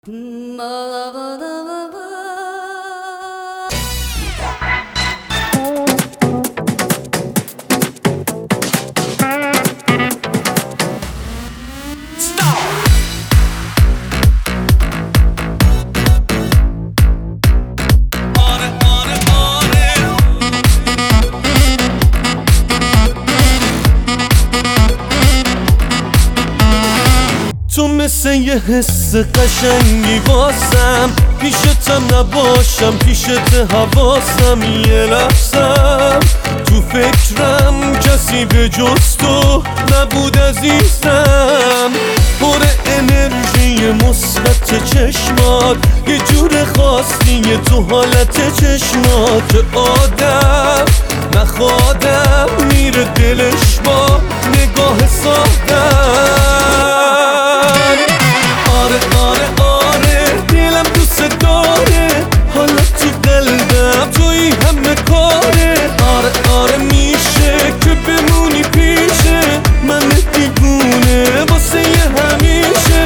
تو مثل یه حس قشنگی واسم، پیشتم نباشم پیشت حواسم، یه لحظم تو فکرم کسی به جز تو نبود عزیزم. پر انرژی مثبت چشمات، یه جور خاصیه تو حالت چشمات. آدم نخوادم میره دلش با نگاه سادم. آره دلم دوست داره، حالا تو قلبم توی همه کاره. آره میشه که بمونی پیشه من دیوونه واسه همیشه.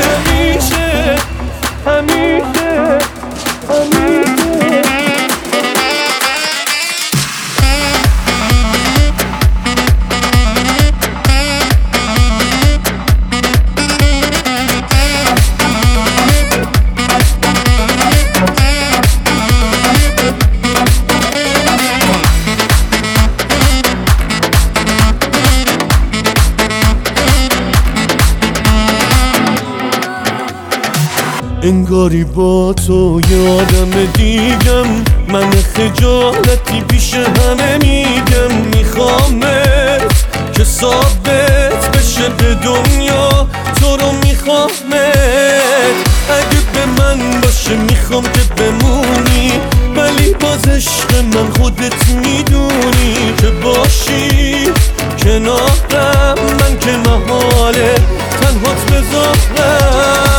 انگاری با تو یه آدم دیگم، من خجالتی پیش همه میگم. میخوامت که ثابت بشه به دنیا تو رو میخوامت. اگه به من باشه میخوام که بمونی، ولی باز عشق من خودت میدونی که باشی کنارم. من که محاله تنهات بذارم.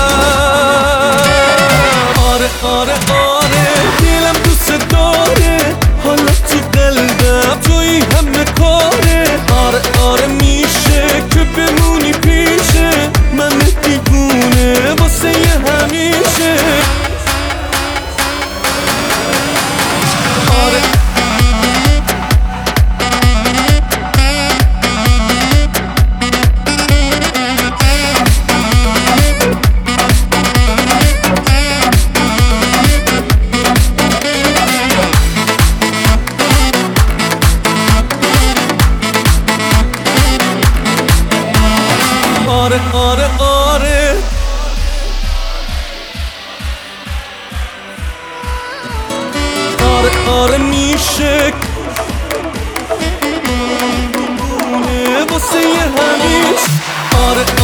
آره دلم دوست داره، حالا تو قلبم توی همه کاره. آره میشه که بمونی پیشه من دیوونه واسه همیشه. آره میشه واسه همیشه.